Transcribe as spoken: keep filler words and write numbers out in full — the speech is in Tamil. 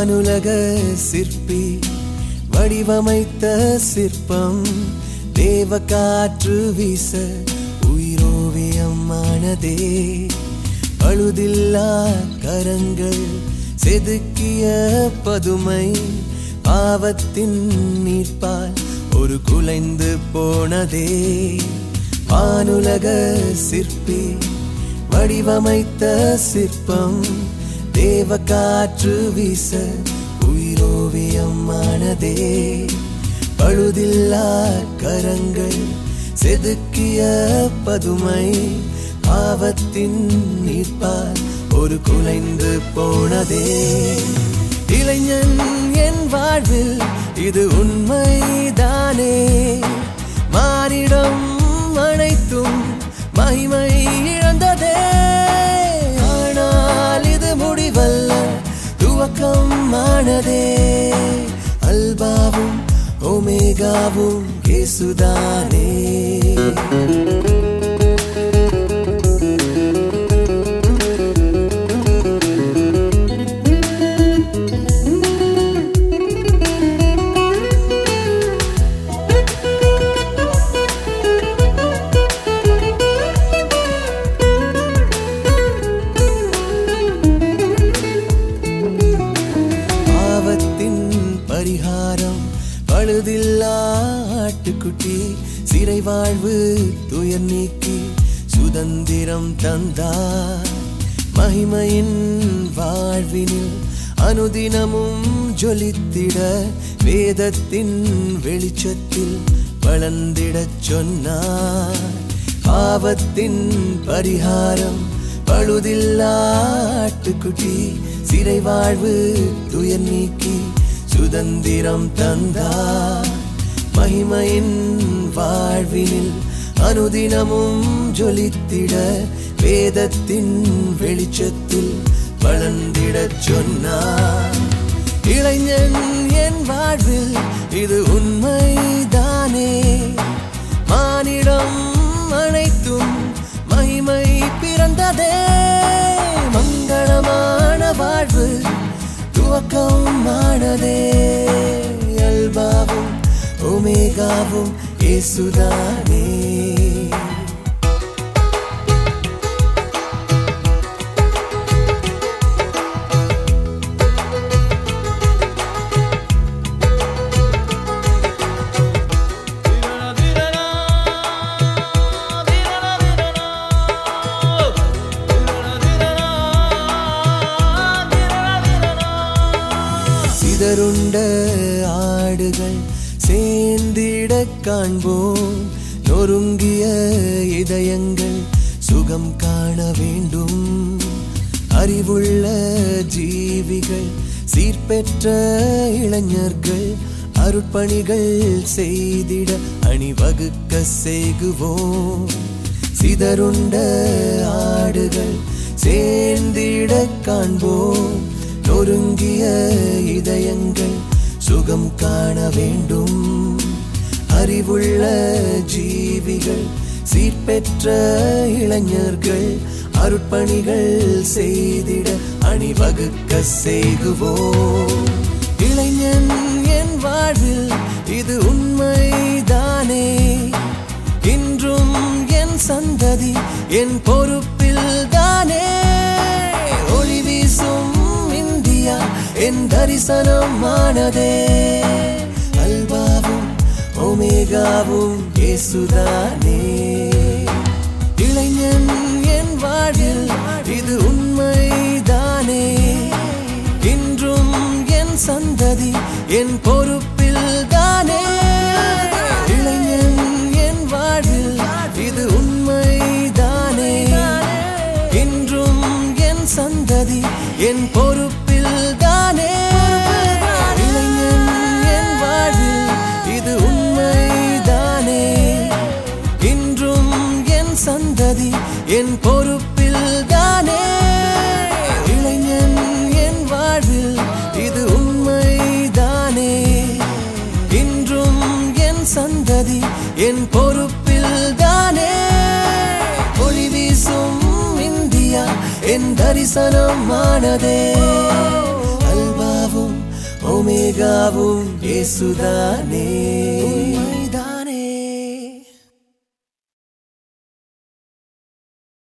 வானுலக சிற்பி வடிவமைத்த சிற்பம் தேவ காற்று வீச உயிரோவியமானதே. பழுதில்லா கரங்கள் செதுக்கிய பதுமை பாவத்தின் நீர்ப்பால் ஒரு குலைந்து போனதே. வானுலக சிற்பி வடிவமைத்த சிற்பம் தேவ காற்று வீச உயிரோவியமானதே. பழுதில்லா கரங்கள் செதுக்கிய பதுமை பாவத்தின் நீர்ப்பால் ஒரு குலைந்து போனதே. இளைஞன் என் வாழ்வில் இது உண்மைதானே. மானிடம் அனைத்தும் மகிமை இழந்ததே. ஆனால் இது முடிவல்ல, துவக்கம் ஆனதே. அல்பாவும் ஒமேகாவும் இயேசுதானே. பரிகாரம் பழுதில்லா ஆட்டுக்குட்டி சிறை வாழ்வு துயர் நீக்கி சுதந்திரம் தந்தார். மகிமையின் வாழ்வினில் அனுதினமும் ஜொலித்திட வேதத்தின் வெளிச்சத்தில் வளர்ந்திடச் சொன்னார். பாவத்தின் பரிகாரம் பழுதில்லா ஆட்டுக்குட்டி சிறை வாழ்வு துயர் நீக்கி சுதந்திரம் தந்தார். மகிமையின் வாழ்வினில் அனுதினமும் ஜொலித்திட வேதத்தின் வெளிச்சத்தில் வளர்ந்திடச் சொன்னார். இளைஞன் என் வாழ்வில் இது உண்மைதானே. மானிடம் அனைத்தும் மகிமை பிறந்ததே. மங்களமான வாழ்வு துவக்கம் ஆனதே. அல்பாவும் ஒமேகாவும் இயேசுதானே. சிதறுண்ட ஆடுகள் சேர்ந்திட காண்போம். நொறுங்கிய இதயங்கள் சுகம் காண வேண்டும். அறிவுள்ள ஜீவிகள் சீர்பெற்ற இளைஞர்கள் அருட்பணிகள் செய்திட அணிவகுக்க செய்குவோம். சிதறுண்ட ஆடுகள் சேர்ந்திட காண்போம். நொறுங்கிய இதயங்கள் சுகம் காண வேண்டும். அறிவுள்ள ஜீவிகள் சீர்பெற்ற இளைஞர்கள் அருட்பணிகள் செய்திட அணிவகுக்க செய்குவோம். இளைஞன் என் வாழ்வில் இது உண்மைதானே. இன்றும் என் சந்ததி என் பொறுப்பில் தானே. ஒளி வீசும் இந்தியா என் தரிசனமானதே. அல்பாவும் ஒமேகாவும் இயேசுதானே. இளைஞன் என் வாழ்வில் இது உண்மைதானே. இன்றும் என் சந்ததி என் பொறுப்பில் தானே. இளைஞன் என் வாழ்வில் இது உண்மைதானே. இன்றும் என் சந்ததி என் பொறுப்பில் தானே. இளைஞன் என் வாழ்வில் இது உண்மைதானே. இன்றும் என் சந்ததி என் பொறுப்பில் தானே. இளைஞன் என் வாழ்வில் இது உண்மைதானே. இன்றும் என் சந்ததி என் பொறுப்பில் தானே. ஒளி வீசும் இந்தியா என் தரிசனமானதே. அல்பாவும் ஒமேகாவும் இயேசுதானே. உண்மைதானே